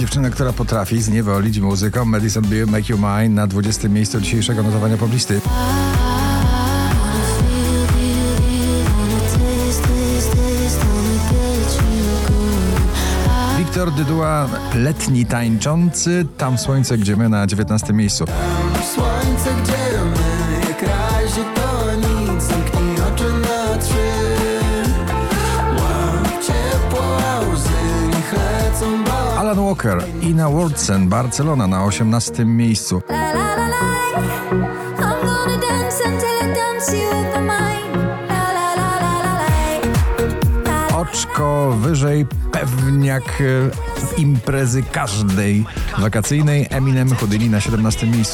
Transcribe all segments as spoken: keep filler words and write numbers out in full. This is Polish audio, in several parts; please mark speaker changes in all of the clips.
Speaker 1: dziewczynę, która potrafi zniewolić muzyką. Madison Beer, Make You Mine na dwudziestym miejscu dzisiejszego notowania poblisty. Wiktor Dyduła, Letni tańczący, Tam słońce, gdzie my na dziewiętnastym miejscu.
Speaker 2: Tam słońce, gdzie my, jak razie to nic, zamknij oczy na trzy. Łap ciepło, a łzy niech lecą, bo...
Speaker 1: Alan Walker, Ina Wardsen, Barcelona na osiemnastym miejscu. Oczko wyżej, pewniak imprezy każdej wakacyjnej. Eminem, Houdini na siedemnastym miejscu.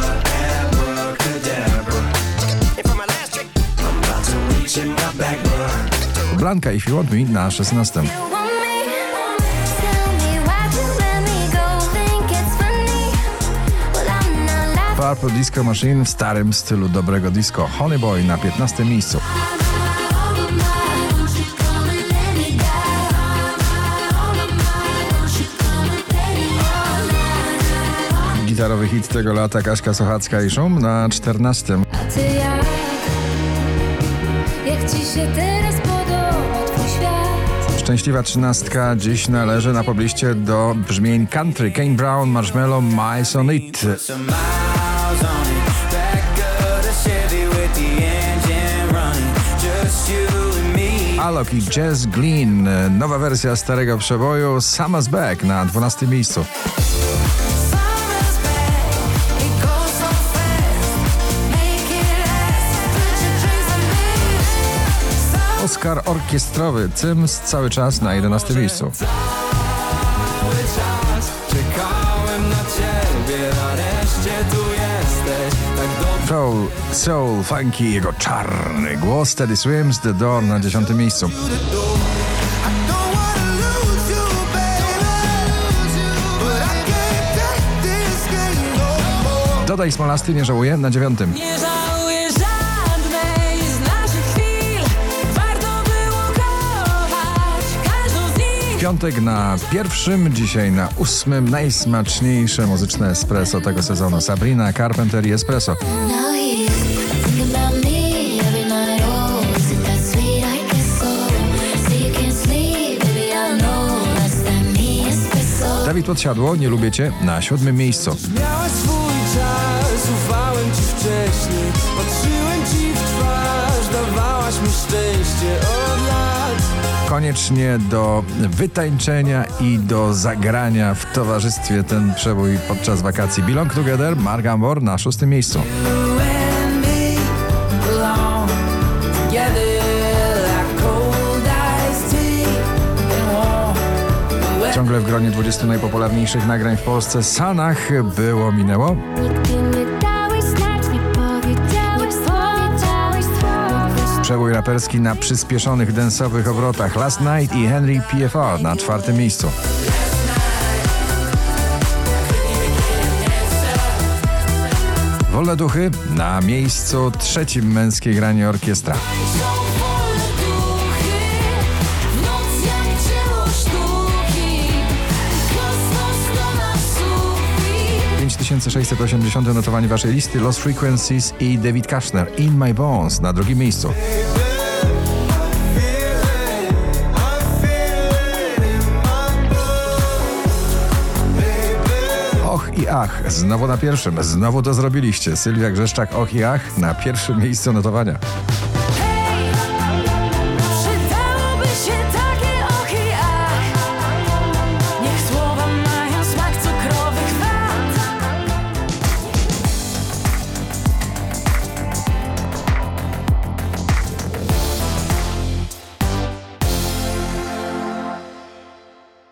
Speaker 1: Blanka, If You Want Me na szesnastym. Purple Disco Machine w starym stylu dobrego disco. Honey Boy na piętnastym miejscu. Gitarowy hit tego lata, Kaśka Sochacka i Szum na czternastym.
Speaker 3: A ty jak? Jak ci się teraz podoba twój świat?
Speaker 1: Szczęśliwa trzynastka dziś należy na pobliście do brzmień country. Kane Brown, Marshmello, Miles on It. Alok i Jazz Glynn, nowa wersja starego przeboju Summer's Back na dwunastym miejscu. Oskar orkiestrowy, Cyms, Cały czas na jedenastym miejscu.
Speaker 2: Czekałem na ciebie, nareszcie tu jesteś. Tak
Speaker 1: Soul, soul, funky, jego czarny głos. Teddy Swims, The Door na dziesiątym miejscu. Dodaj Smolasty, Nie żałuję na dziewiątym.
Speaker 3: Nie żałuję żadnej z naszych chwil. Warto było kochać każdą z nich.
Speaker 1: Piątek na pierwszym, dzisiaj na ósmym. Najsmaczniejsze muzyczne espresso tego sezonu. Sabrina Carpenter i Espresso. Dawid Podsiadło, Nie lubię cię na siódmym miejscu.
Speaker 2: miałaś swój czas, ufałem ci wcześniej, patrzyłem ci w twarz, dawałaś mi szczęście od lat.
Speaker 1: Koniecznie do wytańczenia i do zagrania w towarzystwie ten przebój podczas wakacji. Belong Together, Mark Gambor na szóstym miejscu. Ciągle w gronie dwudziestu najpopularniejszych nagrań w Polsce. Sanach, Było, minęło. Przebój raperski na przyspieszonych densowych obrotach. Last Night i Henry P F R na czwartym miejscu. Wolne duchy na miejscu trzecim, Męskie granie orkiestra. pięć tysięcy sześćset osiemdziesiąte notowanie waszej listy. Lost Frequencies i David Kushner, In My Bones na drugim miejscu. Och i ach, znowu na pierwszym, znowu to zrobiliście. Sylwia Grzeszczak, Och i ach na pierwszym miejscu notowania.